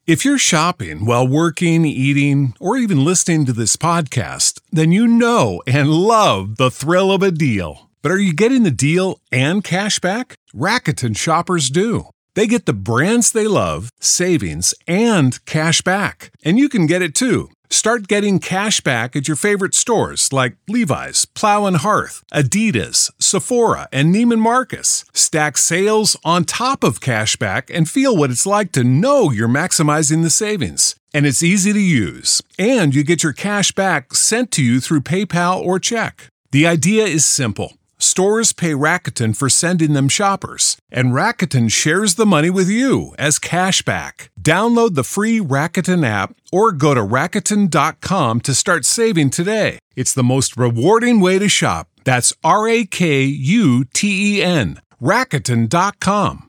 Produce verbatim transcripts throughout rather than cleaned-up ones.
If you're shopping while working, eating, or even listening to this podcast, then you know and love the thrill of a deal. But are you getting the deal and cash back? Rakuten shoppers do. They get the brands they love, savings, and cash back. And you can get it too. Start getting cash back at your favorite stores like Levi's, Plow and Hearth, Adidas, Sephora, and Neiman Marcus. Stack sales on top of cash back and feel what it's like to know you're maximizing the savings. And it's easy to use. And you get your cash back sent to you through PayPal or check. The idea is simple. Stores pay Rakuten for sending them shoppers, and Rakuten shares the money with you as cash back. Download the free Rakuten app or go to Rakuten dot com to start saving today. It's the most rewarding way to shop. That's R A K U T E N. Rakuten dot com.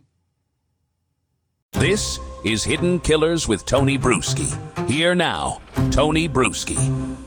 This is Hidden Killers with Tony Bruschi. Here now, Tony Bruschi.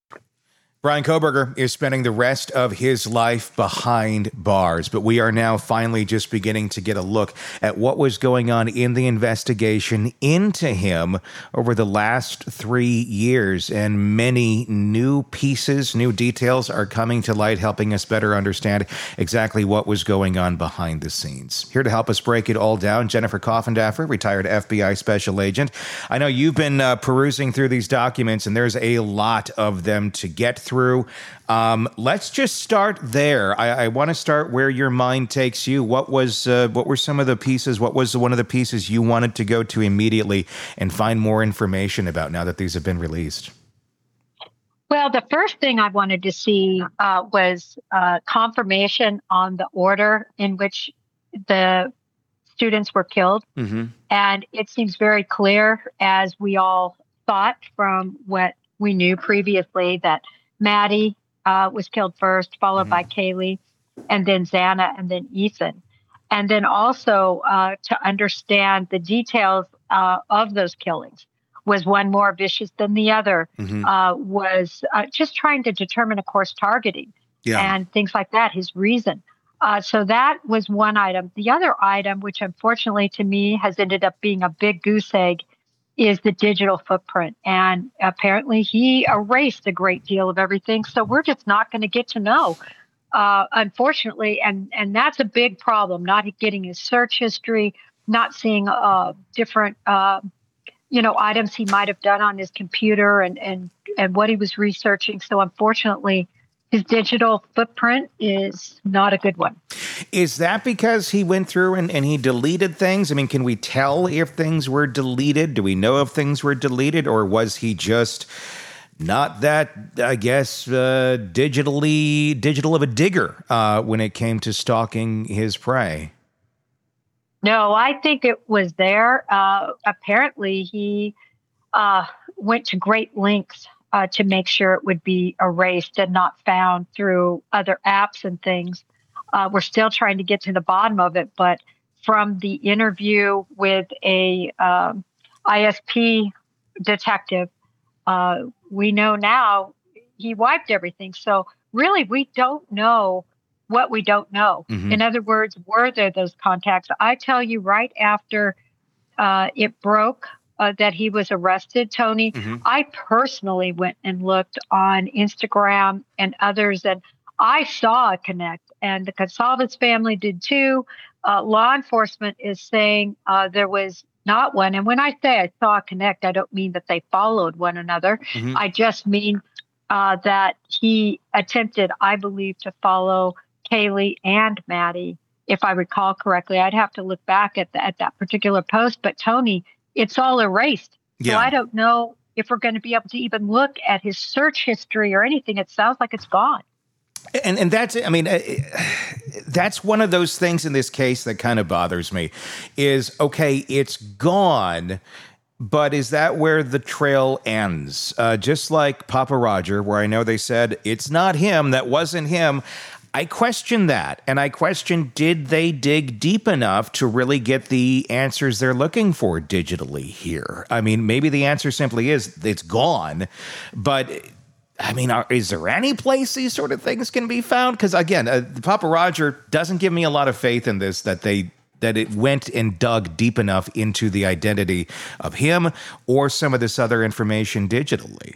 Bryan Kohberger is spending the rest of his life behind bars, but we are now finally just beginning to get a look at what was going on in the investigation into him over the last three years, and many new pieces, new details are coming to light, helping us better understand exactly what was going on behind the scenes. Here to help us break it all down, Jennifer Coffindaffer, retired F B I special agent. I know you've been uh, perusing through these documents, and there's a lot of them to get through. Through. Um, let's just start there. I, I want to start where your mind takes you. What was, uh, what were some of the pieces? What was one of the pieces you wanted to go to immediately and find more information about now that these have been released? Well, the first thing I wanted to see uh, was uh, confirmation on the order in which the students were killed. Mm-hmm. And it seems very clear, as we all thought from what we knew previously, that Maddie uh, was killed first, followed mm-hmm. by Kaylee, and then Xana, and then Ethan. And then also uh, to understand the details uh, of those killings. Was one more vicious than the other? Mm-hmm. Uh, was uh, just trying to determine, of course, targeting yeah. and things like that, his reason. Uh, so that was one item. The other item, which unfortunately to me has ended up being a big goose egg, is the digital footprint. And apparently he erased a great deal of everything. So we're just not going to get to know, uh, unfortunately. And, and that's a big problem, not getting his search history, not seeing uh, different, uh, you know, items he might have done on his computer and, and, and what he was researching. So unfortunately, his digital footprint is not a good one. Is that because he went through and, and he deleted things? I mean, can we tell if things were deleted? Do we know if things were deleted? Or was he just not that, I guess, uh, digitally, digital of a digger uh, when it came to stalking his prey? No, I think it was there. Uh, apparently, he uh, went to great lengths Uh, to make sure it would be erased and not found through other apps and things. Uh, we're still trying to get to the bottom of it, but from the interview with a um, I S P detective, uh, we know now he wiped everything. So really, we don't know what we don't know. Mm-hmm. In other words, were there those contacts? I tell you, right after uh, it broke, Uh, that he was arrested, Tony, mm-hmm. I personally went and looked on Instagram and others, and I saw a connect, and the Gonsalves family did too. Uh, law enforcement is saying uh, there was not one. And when I say I saw a connect, I don't mean that they followed one another. Mm-hmm. I just mean uh, that he attempted, I believe, to follow Kaylee and Maddie, if I recall correctly. I'd have to look back at, the, at that particular post, but Tony, it's all erased. Yeah. So I don't know if we're going to be able to even look at his search history or anything. It sounds like it's gone. And and that's, I mean, that's one of those things in this case that kind of bothers me is, okay, it's gone, but is that where the trail ends? Uh, just like Papa Roger, where I know they said, it's not him, that wasn't him. I question that, and I question, did they dig deep enough to really get the answers they're looking for digitally here? I mean, maybe the answer simply is it's gone, but I mean, are, is there any place these sort of things can be found? Because again, uh, Papa Roger doesn't give me a lot of faith in this, that they that it went and dug deep enough into the identity of him or some of this other information digitally.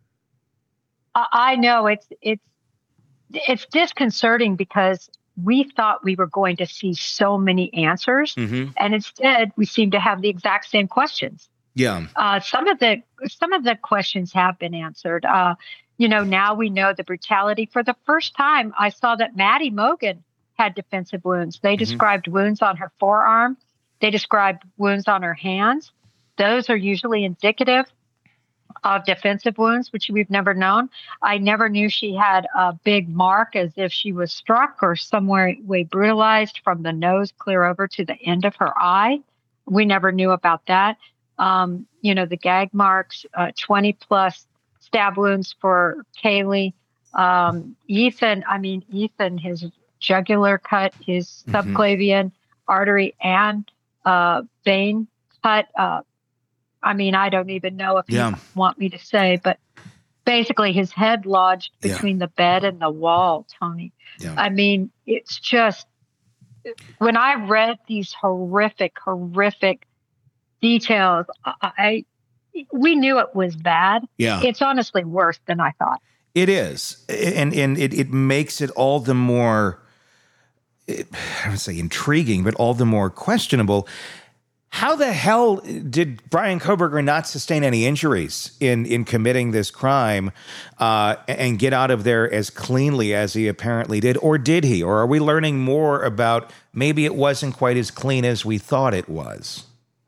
I know it's it's it's disconcerting because we thought we were going to see so many answers, mm-hmm. and instead we seem to have the exact same questions. Yeah. Uh, some of the some of the questions have been answered. Uh, you know, now we know the brutality. For the first time, I saw that Maddie Mogen had defensive wounds. They mm-hmm. described wounds on her forearm. They described wounds on her hands. Those are usually indicative of defensive wounds, which we've never known. I never knew she had a big mark as if she was struck or somewhere way brutalized from the nose clear over to the end of her eye. We never knew about that. Um, you know, the gag marks, uh, twenty plus stab wounds for Kaylee. Um, Ethan, I mean, Ethan, his jugular cut, his mm-hmm. subclavian artery and uh, vein cut. Uh, I mean, I don't even know if yeah. you want me to say, but basically his head lodged between yeah. the bed and the wall, Tony. Yeah. I mean, it's just, when I read these horrific, horrific details, I, we knew it was bad. Yeah. It's honestly worse than I thought. It is. And, and it, it makes it all the more, it, I would say intriguing, but all the more questionable. How the hell did Bryan Kohberger not sustain any injuries in, in committing this crime uh, and get out of there as cleanly as he apparently did? Or did he? Or are we learning more about maybe it wasn't quite as clean as we thought it was?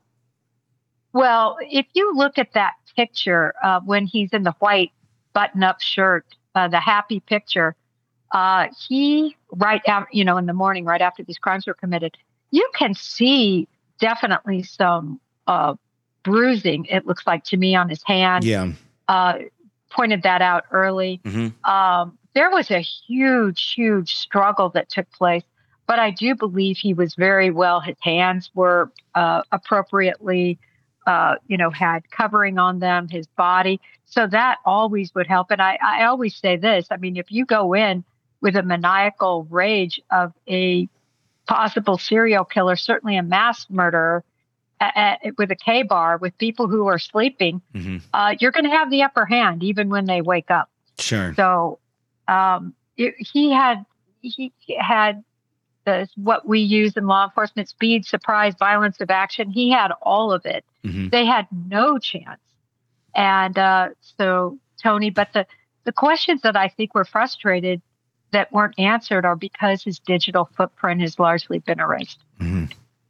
Well, if you look at that picture uh, when he's in the white button-up shirt, uh, the happy picture, uh, he, right out, you know, in the morning, right after these crimes were committed, you can see definitely some uh, bruising, it looks like to me, on his hand. Yeah. Uh, pointed that out early. Mm-hmm. Um, there was a huge, huge struggle that took place, but I do believe he was very well. His hands were uh, appropriately, uh, you know, had covering on them, his body. So that always would help. And I, I always say this, I mean, if you go in with a maniacal rage of a possible serial killer, certainly a mass murderer, uh, with a K-bar, with people who are sleeping, mm-hmm. uh, you're going to have the upper hand even when they wake up. Sure. So um, it, he had he had the, what we use in law enforcement: speed, surprise, violence of action. He had all of it. Mm-hmm. They had no chance. And uh, so, Tony, but the the questions that I think were frustrated that weren't answered are because his digital footprint has largely been erased. Mm-hmm.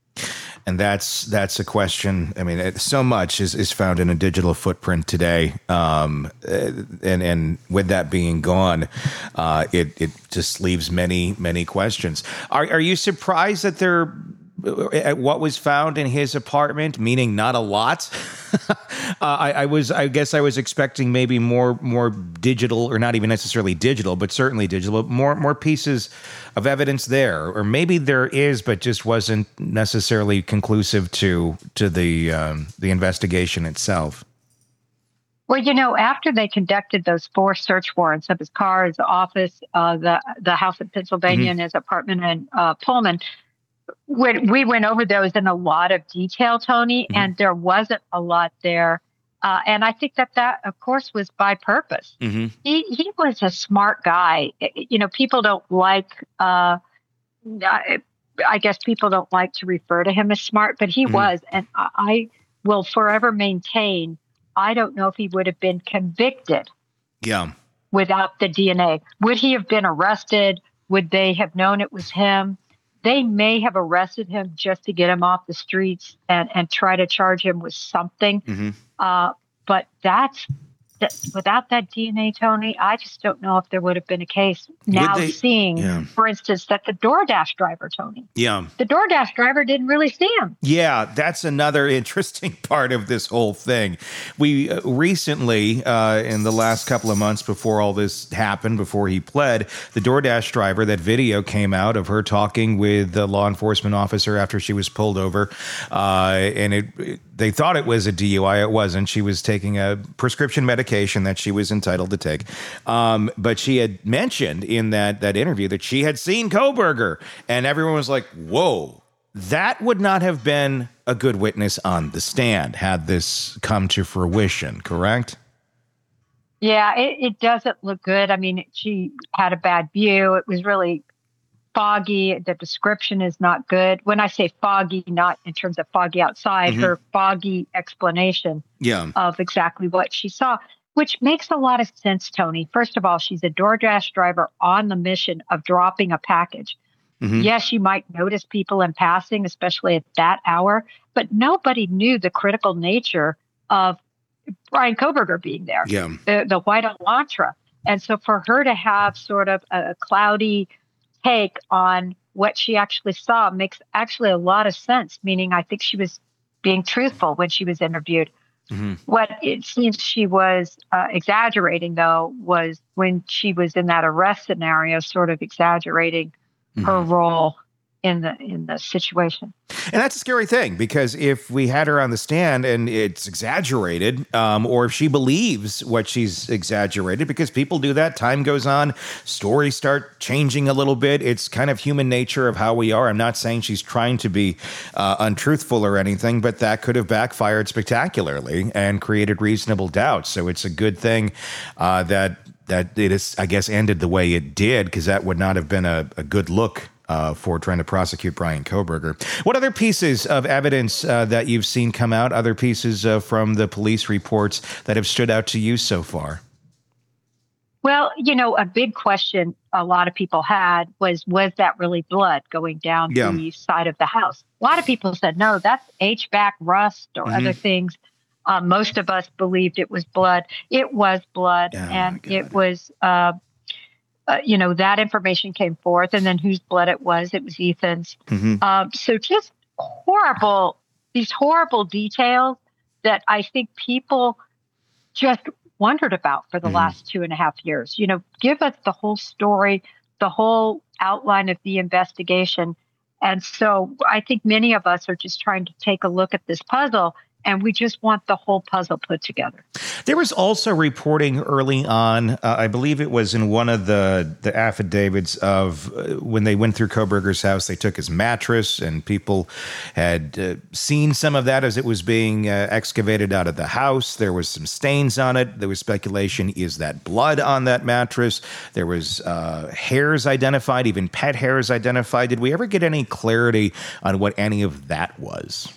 And that's that's a question. I mean, it, so much is, is found in a digital footprint today. Um, and and with that being gone, uh, it, it just leaves many, many questions. Are, are you surprised that there, at what was found in his apartment, meaning not a lot? uh, I, I was, I guess I was expecting maybe more, more digital, or not even necessarily digital, but certainly digital, more, more pieces of evidence there, or maybe there is, but just wasn't necessarily conclusive to, to the, um, the investigation itself. Well, you know, after they conducted those four search warrants of his car, his office, uh, the, the house in Pennsylvania, mm-hmm. and his apartment in uh, Pullman, when we went over those in a lot of detail, Tony, mm-hmm. and there wasn't a lot there. Uh, and I think that that, of course, was by purpose. Mm-hmm. He he was a smart guy. You know, people don't like, uh, I guess people don't like to refer to him as smart, but he mm-hmm. was. And I will forever maintain, I don't know if he would have been convicted yeah. without the D N A. Would he have been arrested? Would they have known it was him? They may have arrested him just to get him off the streets and, and try to charge him with something. Mm-hmm. Uh, but that's, that, without that D N A, Tony, I just don't know if there would have been a case. Now they, seeing, yeah. for instance, that the DoorDash driver, Tony. Yeah. The DoorDash driver didn't really see him. Yeah, that's another interesting part of this whole thing. We uh, recently, uh, in the last couple of months before all this happened, before he pled, the DoorDash driver, that video came out of her talking with the law enforcement officer after she was pulled over. Uh, and it, it they thought it was a D U I. It wasn't. She was taking a prescription medication that she was entitled to take. Um, but she had mentioned in that, that interview that she had seen Kohberger, and everyone was like, whoa, that would not have been a good witness on the stand had this come to fruition, correct? Yeah, it, it doesn't look good. I mean, she had a bad view. It was really foggy. The description is not good. When I say foggy, not in terms of foggy outside, mm-hmm. her foggy explanation yeah. of exactly what she saw, which makes a lot of sense, Tony. First of all, she's a DoorDash driver on the mission of dropping a package. Mm-hmm. Yes, you might notice people in passing, especially at that hour, but nobody knew the critical nature of Bryan Kohberger being there, yeah. the, the white Elantra. And so for her to have sort of a cloudy take on what she actually saw makes actually a lot of sense, meaning I think she was being truthful when she was interviewed. Mm-hmm. What it seems she was uh, exaggerating, though, was when she was in that arrest scenario, sort of exaggerating mm-hmm. her role in the in the situation. And that's a scary thing, because if we had her on the stand and it's exaggerated, um, or if she believes what she's exaggerated, because people do that, time goes on, stories start changing a little bit. It's kind of human nature of how we are. I'm not saying she's trying to be uh, untruthful or anything, but that could have backfired spectacularly and created reasonable doubt. So it's a good thing uh, that that it is, I guess, ended the way it did, because that would not have been a, a good look Uh, for trying to prosecute Bryan Kohberger. What other pieces of evidence uh, that you've seen come out, other pieces uh, from the police reports that have stood out to you so far? Well, you know, a big question a lot of people had was, was that really blood going down yeah. the side of the house? A lot of people said, no, that's H V A C rust or mm-hmm. other things. Uh, most of us believed it was blood. It was blood, oh, and it was... Uh, Uh, you know, that information came forth, and then whose blood it was. It was Ethan's. Mm-hmm. Um, so just horrible, these horrible details that I think people just wondered about for the mm-hmm. last two and a half years. You know, give us the whole story, the whole outline of the investigation. And so I think many of us are just trying to take a look at this puzzle, and we just want the whole puzzle put together. There was also reporting early on, uh, I believe it was in one of the, the affidavits of uh, when they went through Kohberger's house, they took his mattress, and people had uh, seen some of that as it was being uh, excavated out of the house. There was some stains on it. There was speculation, is that blood on that mattress? There was uh, hairs identified, even pet hairs identified. Did we ever get any clarity on what any of that was?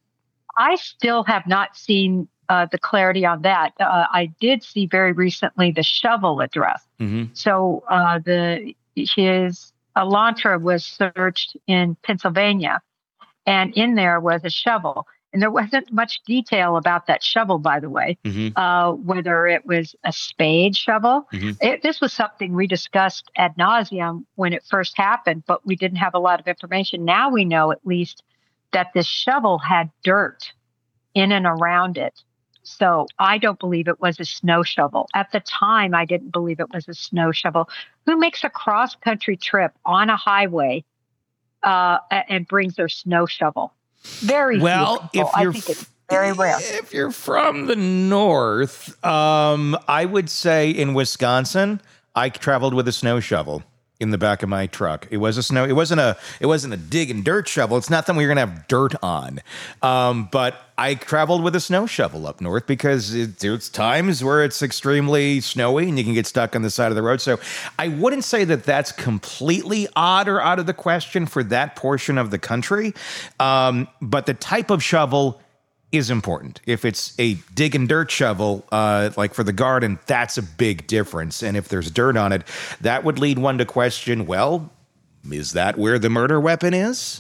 I still have not seen uh, the clarity on that. Uh, I did see very recently the shovel address. Mm-hmm. So uh, the his Elantra was searched in Pennsylvania, and in there was a shovel. And there wasn't much detail about that shovel, by the way, mm-hmm. uh, whether it was a spade shovel. Mm-hmm. It, this was something we discussed ad nauseum when it first happened, but we didn't have a lot of information. Now we know at least that this shovel had dirt in and around it. So I don't believe it was a snow shovel. At the time, I didn't believe it was a snow shovel. Who makes a cross-country trip on a highway uh, and brings their snow shovel? Very well, few if I you're think it's very rare. If you're from the north, um, I would say in Wisconsin, I traveled with a snow shovel in the back of my truck. It was a snow. It wasn't a. It wasn't a dig and dirt shovel. It's not that we were gonna have dirt on, um, but I traveled with a snow shovel up north because it, there's times where it's extremely snowy and you can get stuck on the side of the road. So I wouldn't say that that's completely odd or out of the question for that portion of the country, um, but the type of shovel is important. If it's a dig and dirt shovel, uh, like for the garden, that's a big difference. And if there's dirt on it, that would lead one to question, well, is that where the murder weapon is?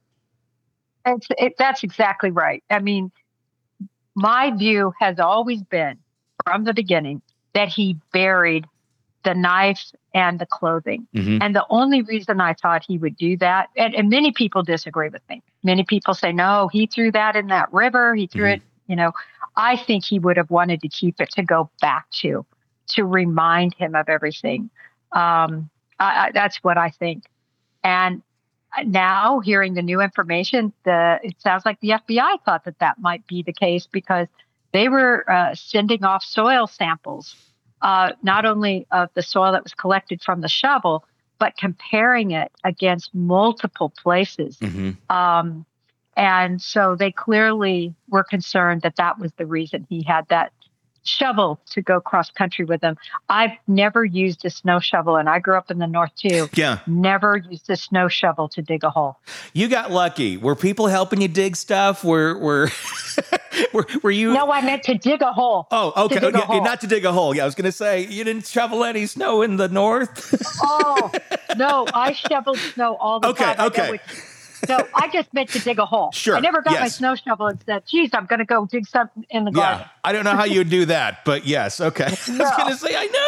It's, it, that's exactly right. I mean, my view has always been from the beginning that he buried the knife and the clothing. Mm-hmm. And the only reason I thought he would do that, and, and many people disagree with me. Many people say, no, he threw that in that river. He threw mm-hmm. it, you know, I think he would have wanted to keep it to go back to, to remind him of everything. Um, I, I, that's what I think. And now hearing the new information, the, it sounds like the F B I thought that that might be the case because they were uh, sending off soil samples. Uh, not only of the soil that was collected from the shovel, but comparing it against multiple places. Mm-hmm. Um, and so they clearly were concerned that that was the reason he had that shovel to go cross country with him. I've never used a snow shovel, and I grew up in the north too. Yeah. Never used a snow shovel to dig a hole. You got lucky. Were people helping you dig stuff? Were were were, were you? No, I meant to dig a hole. Oh, okay. To dig a Yeah, hole. not to dig a hole. Yeah, I was going to say you didn't shovel any snow in the north. Oh, no, I shoveled snow all the Okay, time. I know okay. which- No, I just meant to dig a hole. Sure, I never got my yes. snow shovel and said, geez, I'm going to go dig something in the garden. Yeah, I don't know how you do that, but yes, okay. I was No. going to say I know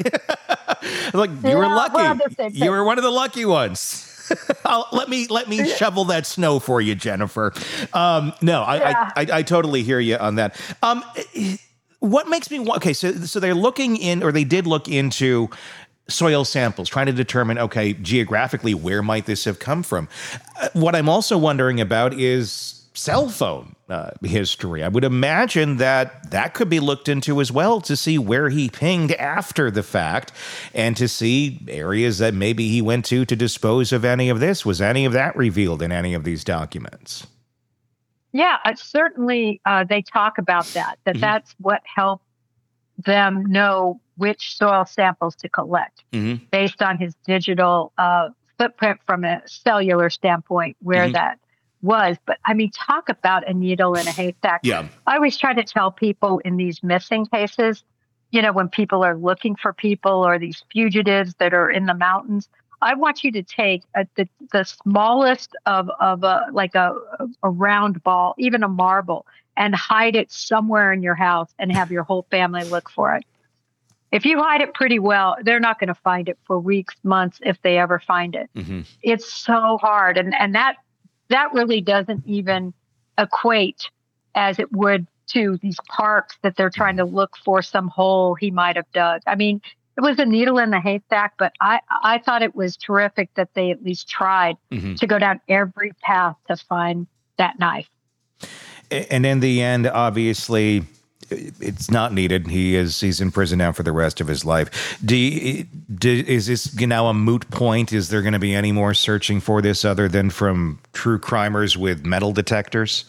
you're. Like you were Yeah, lucky. we're on the same You page. were one of the lucky ones. I'll, let me let me shovel that snow for you, Jennifer. Um, no, I, Yeah. I, I I totally hear you on that. Um, what makes me wa- okay? So so they're looking in, or they did look into soil samples, trying to determine, okay, geographically, where might this have come from? Uh, what I'm also wondering about is cell phone uh, history. I would imagine that that could be looked into as well to see where he pinged after the fact and to see areas that maybe he went to to dispose of any of this. Was any of that revealed in any of these documents? Yeah, uh, certainly uh, they talk about that, that Mhm. that's what helped them know which soil samples to collect Mm-hmm. based on his digital uh, footprint from a cellular standpoint, where Mhm. that was. But I mean, talk about a needle in a haystack. Yeah. I always try to tell people in these missing cases, you know, when people are looking for people or these fugitives that are in the mountains, I want you to take a, the, the smallest of, of a, like a, a round ball, even a marble, and hide it somewhere in your house and have your whole family look for it. If you hide it pretty well, they're not going to find it for weeks, months, if they ever find it. Mm-hmm. It's so hard. And, and that, that really doesn't even equate as it would to these parks that they're trying to look for some hole he might have dug. I mean, it was a needle in the haystack, but I, I thought it was terrific that they at least tried Mm-hmm. to go down every path to find that knife. And in the end, obviously, it's not needed. He is he's in prison now for the rest of his life. Do, you, do is this now a moot point? Is there going to be any more searching for this other than from true crimers with metal detectors?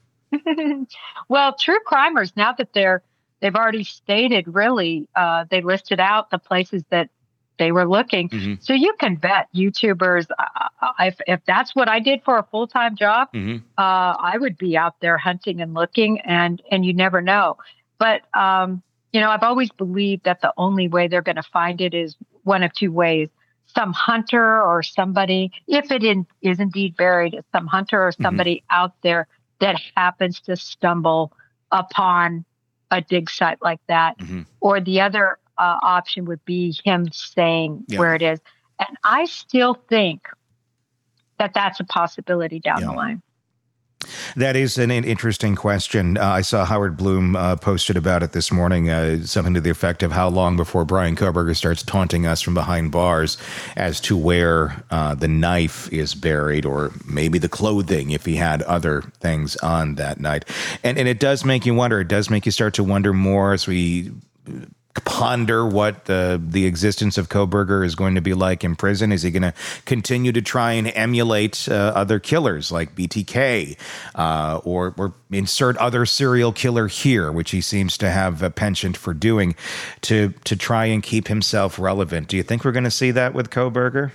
Well, true crimers, now that they're they've already stated, really, uh, they listed out the places that they were looking. Mhm. So you can bet YouTubers, uh, if if that's what I did for a full time job, Mm-hmm. uh, I would be out there hunting and looking, and and you never know. But um, you know, I've always believed that the only way they're going to find it is one of two ways: some hunter or somebody, if it in, is indeed buried, is some hunter or somebody out there that happens to stumble upon a dig site like that, Mm-hmm. or the other uh, option would be him saying Yeah. where it is. And I still think that that's a possibility down Yeah. the line. That is an, an interesting question. Uh, I saw Howard Bloom uh, posted about it this morning, uh, something to the effect of how long before Bryan Kohberger starts taunting us from behind bars as to where uh, the knife is buried, or maybe the clothing if he had other things on that night. And, and it does make you wonder. It does make you start to wonder more as we ponder what the the existence of Kohberger is going to be like in prison. Is he going to continue to try and emulate uh, other killers like B T K, uh, or or insert other serial killer here, which he seems to have a penchant for doing, to to try and keep himself relevant? Do you think we're going to see that with Kohberger?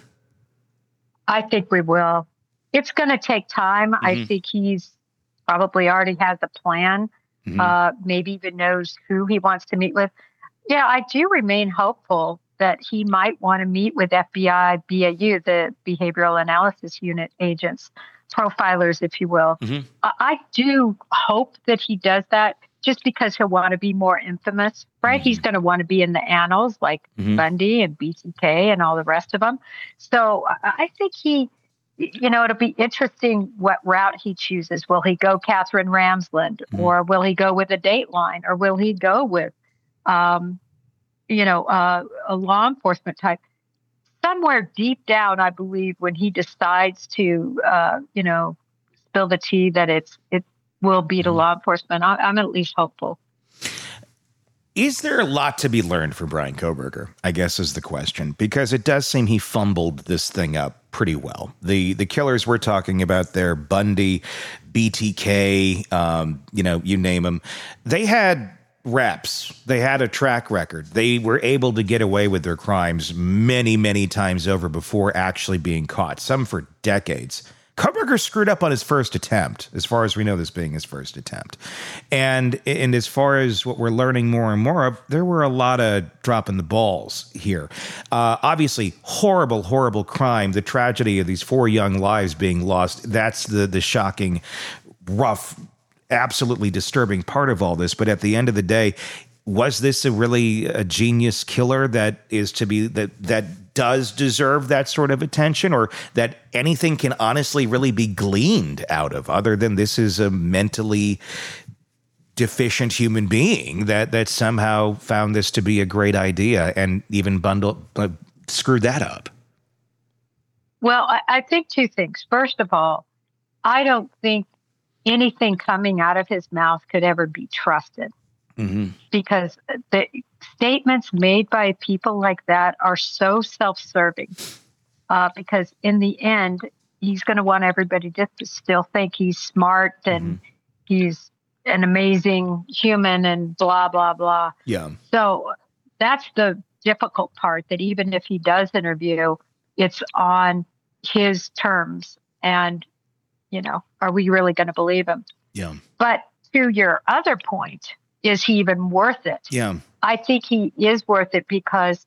I think we will. It's going to take time. I Mhm. think he's probably already has a plan, Mhm. uh, maybe even knows who he wants to meet with. Yeah, I do remain hopeful that he might want to meet with F B I B A U, the Behavioral Analysis Unit agents, profilers, if you will. Mhm. I, I do hope that he does that, just because he'll want to be more infamous, right? Mhm. He's going to want to be in the annals like Mhm. Bundy and B T K and all the rest of them. So I, I think he, you know, it'll be interesting what route he chooses. Will he go Catherine Ramsland, Mhm. or will he go with a Dateline, or will he go with, um, you know, uh, a law enforcement type? Somewhere deep down, I believe, when he decides to, uh, you know, spill the tea that it's it will be to Mhm. law enforcement, I, I'm at least hopeful. Is there a lot to be learned from Bryan Kohberger, I guess is the question, because it does seem he fumbled this thing up pretty well. The the killers we're talking about there, Bundy, B T K, um, you know, you name them, they had reps. They had a track record. They were able to get away with their crimes many, many times over before actually being caught, some for decades. Kohberger screwed up on his first attempt, as far as we know this being his first attempt. And and as far as what we're learning more and more of, there were a lot of dropping the balls here. Uh, obviously, horrible, horrible crime. The tragedy of these four young lives being lost, that's the the shocking, rough, absolutely disturbing part of all this. But at the end of the day, was this a really a genius killer that is to be that that does deserve that sort of attention, or that anything can honestly really be gleaned out of, other than this is a mentally deficient human being that that somehow found this to be a great idea and even bundled uh, screwed that up? Well, I, I think two things. First of all, I don't think anything coming out of his mouth could ever be trusted. Mm-hmm. Because the statements made by people like that are so self-serving. Uh, because in the end, he's going to want everybody to still think he's smart and mm-hmm. he's an amazing human and blah, blah, blah. Yeah. So that's the difficult part, that even if he does interview, it's on his terms. And, you know, are we really going to believe him? Yeah. But to your other point, is he even worth it? Yeah. I think he is worth it because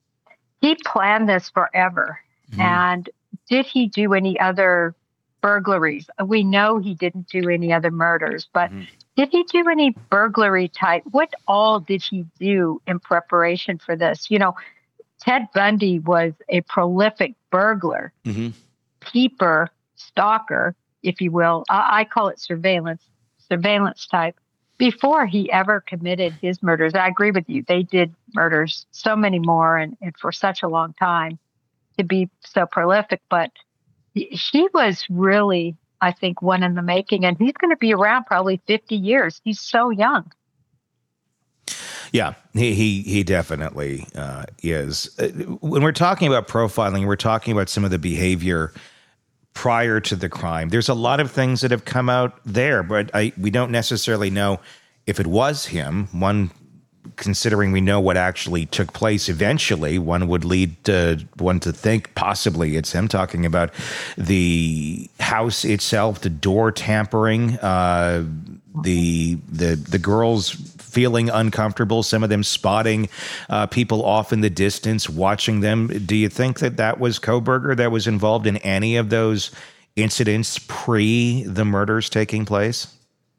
he planned this forever. Mm-hmm. And did he do any other burglaries? We know he didn't do any other murders, but mm-hmm. did he do any burglary type? What all did he do in preparation for this? You know, Ted Bundy was a prolific burglar, mm-hmm. peeper, stalker, if you will. I, I call it surveillance, surveillance type. Before he ever committed his murders. I agree with you. They did murders, so many more, and, and for such a long time to be so prolific. But he, he was really, I think, one in the making, and he's going to be around probably fifty years. He's so young. Yeah, he he, he definitely uh, is. When we're talking about profiling, we're talking about some of the behavior prior to the crime. There's a lot of things that have come out there, but I we don't necessarily know if it was him. One, considering we know what actually took place eventually, one would lead to one to think possibly it's him. Talking about the house itself, the door tampering, uh, the the the girls feeling uncomfortable, some of them spotting uh, people off in the distance, watching them. Do you think that that was Kohberger that was involved in any of those incidents pre the murders taking place?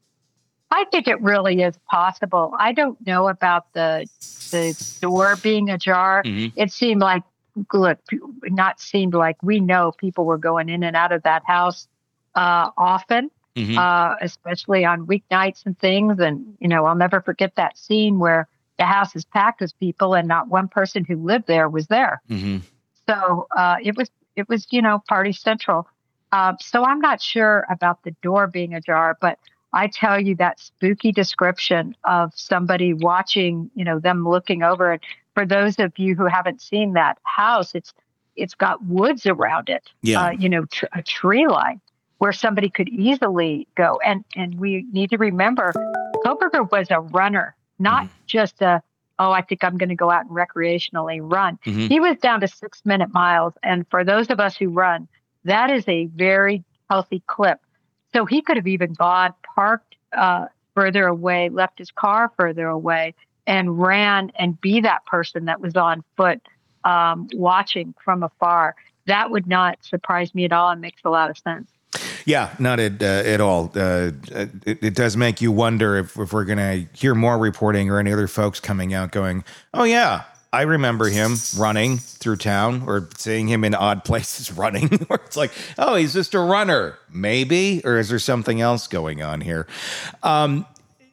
I think it really is possible. I don't know about the the door being ajar. Mm-hmm. It seemed like, look, not seemed like, we know people were going in and out of that house uh, often. Mm-hmm. Uh, especially on weeknights and things. And, you know, I'll never forget that scene where the house is packed with people and not one person who lived there was there. Mm-hmm. So uh, it was, it was, you know, party central. Uh, so I'm not sure about the door being ajar, but I tell you that spooky description of somebody watching, you know, them looking over. And for those of you who haven't seen that house, it's, it's got woods around it, yeah. uh, you know, tr- a tree line, where somebody could easily go. And and we need to remember, Kohberger was a runner, not mm-hmm. just a, oh, I think I'm going to go out and recreationally run. Mm-hmm. He was down to six minute miles. And for those of us who run, that is a very healthy clip. So he could have even gone, parked uh, further away, left his car further away, and ran and be that person that was on foot um, watching from afar. That would not surprise me at all and makes a lot of sense. Yeah, not at, uh, at all. Uh, it, it does make you wonder if, if we're going to hear more reporting or any other folks coming out going, oh, yeah, I remember him running through town, or seeing him in odd places running. Where it's like, oh, he's just a runner, maybe? Or is there something else going on here? Um,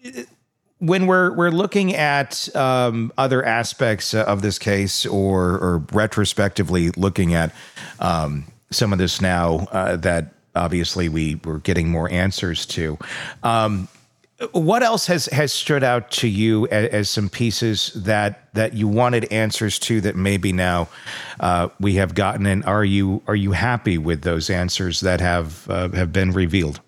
when we're we're looking at um, other aspects of this case, or, or retrospectively looking at um, some of this now uh, that obviously we were getting more answers to. Um, What else has, has stood out to you as, as some pieces that, that you wanted answers to that maybe now uh, we have gotten? And are you are you happy with those answers that have uh, have been revealed?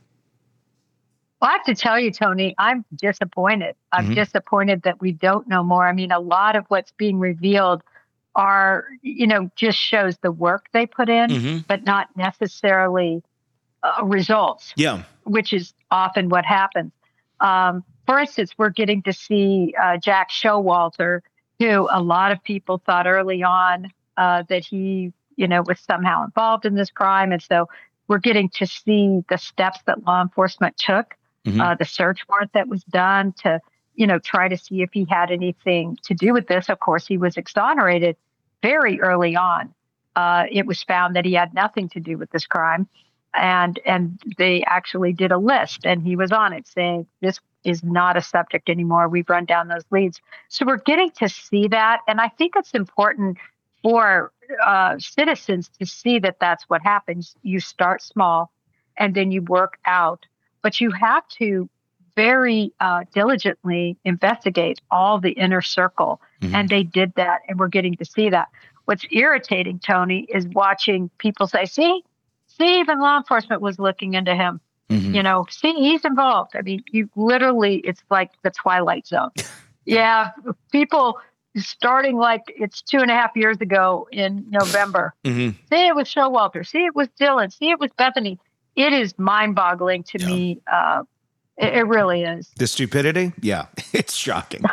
Well, I have to tell you, Tony, I'm disappointed. I'm mm-hmm. disappointed that we don't know more. I mean, a lot of what's being revealed are, you know, just shows the work they put in, mm-hmm. but not necessarily uh, results. Yeah, which is often what happens. Um, for instance, we're getting to see uh, Jack Showalter, who a lot of people thought early on uh, that he, you know, was somehow involved in this crime. And so we're getting to see the steps that law enforcement took, mm-hmm. uh, the search warrant that was done to, you know, try to see if he had anything to do with this. Of course, he was exonerated very early on. Uh, it was found that he had nothing to do with this crime. And and they actually did a list, and he was on it saying, this is not a subject anymore. We've run down those leads. So we're getting to see that. And I think it's important for uh, citizens to see that that's what happens. You start small, and then you work out. But you have to very uh, diligently investigate all the inner circle. Mm-hmm. And they did that, and we're getting to see that. What's irritating, Tony, is watching people say, see, See, even law enforcement was looking into him. Mm-hmm. You know, see, he's involved. I mean, you literally, it's like the Twilight Zone. Yeah, people starting like it's two and a half years ago in November. Mm-hmm. See, it was Showalter. See, it was Dylan. See, it was Bethany. It is mind-boggling to yeah. me. Uh, it, it really is. The stupidity? Yeah, it's shocking.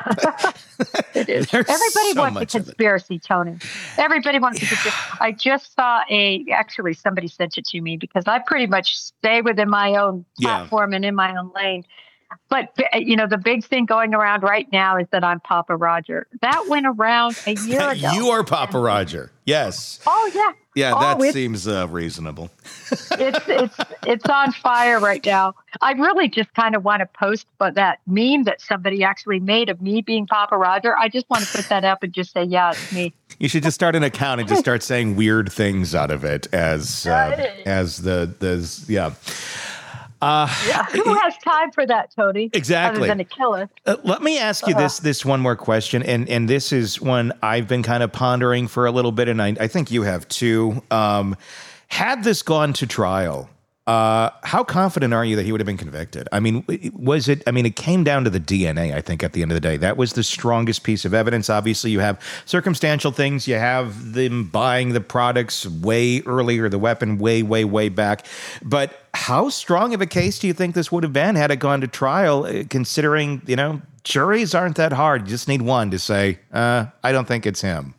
It is. Everybody so wants a conspiracy, Tony. Everybody wants a conspiracy. I just saw a, actually somebody sent it to me because I pretty much stay within my own platform yeah. and in my own lane. But, you know, the big thing going around right now is that I'm Papa Roger. That went around a year ago. You are Papa Roger. Yes. Oh, yeah. Yeah, oh, that seems uh, reasonable. it's it's it's on fire right now. I really just kind of want to post but that meme that somebody actually made of me being Papa Roger. I just want to put that up and just say, yeah, it's me. You should just start an account and just start saying weird things out of it as uh, as the the yeah. Uh, yeah, who has time for that, Tony? Exactly. Other than a killer. Uh, let me ask you uh, this this one more question, and and this is one I've been kind of pondering for a little bit, and I, I think you have too. Um, had this gone to trial, uh, how confident are you that he would have been convicted? I mean, was it? I mean, it came down to the D N A. I think at the end of the day, that was the strongest piece of evidence. Obviously, you have circumstantial things. You have them buying the products way earlier, the weapon way, way, way back, but. How strong of a case do you think this would have been had it gone to trial, considering, you know, juries aren't that hard. You just need one to say, uh, I don't think it's him.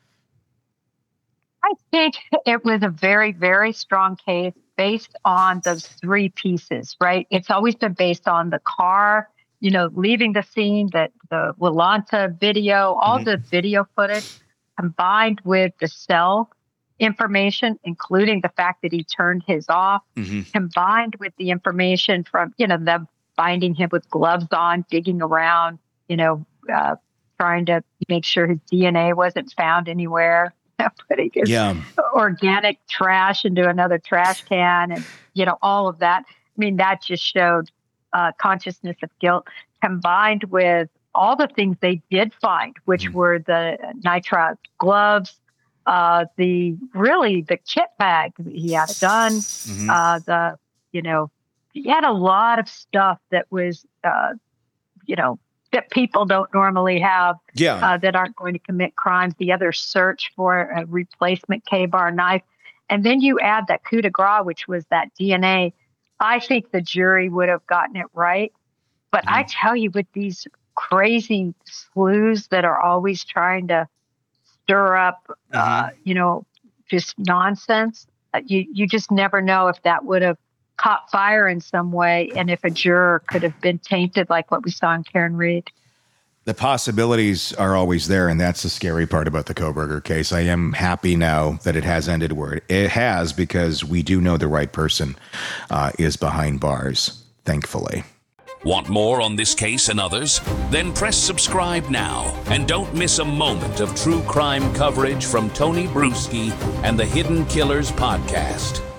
I think it was a very, very strong case based on those three pieces, right? It's always been based on the car, you know, leaving the scene, that the Willanta video, all mm-hmm. the video footage combined with the cell information, including the fact that he turned his off, mm-hmm. combined with the information from, you know, them finding him with gloves on, digging around, you know, uh, trying to make sure his D N A wasn't found anywhere, putting his yeah. organic trash into another trash can and, you know, all of that. I mean, that just showed uh, consciousness of guilt combined with all the things they did find, which mm-hmm. were the nitrile gloves, Uh, the really the kit bag. He had a gun. Mm-hmm. Uh, the you know he had a lot of stuff that was uh, you know that people don't normally have. Yeah. Uh, that aren't going to commit crimes. The other search for a replacement K-bar knife, and then you add that coup de grace, which was that D N A. I think the jury would have gotten it right. But mm-hmm. I tell you, with these crazy sleuths that are always trying to stir up, uh, mm-hmm. you know, just nonsense. Uh, you you just never know if that would have caught fire in some way, and if a juror could have been tainted like what we saw in Karen Reed. The possibilities are always there, and that's the scary part about the Kohberger case. I am happy now that it has ended where it has, because we do know the right person uh, is behind bars, thankfully. Want more on this case and others? Then press subscribe now and don't miss a moment of true crime coverage from Tony Bruschi and the Hidden Killers podcast.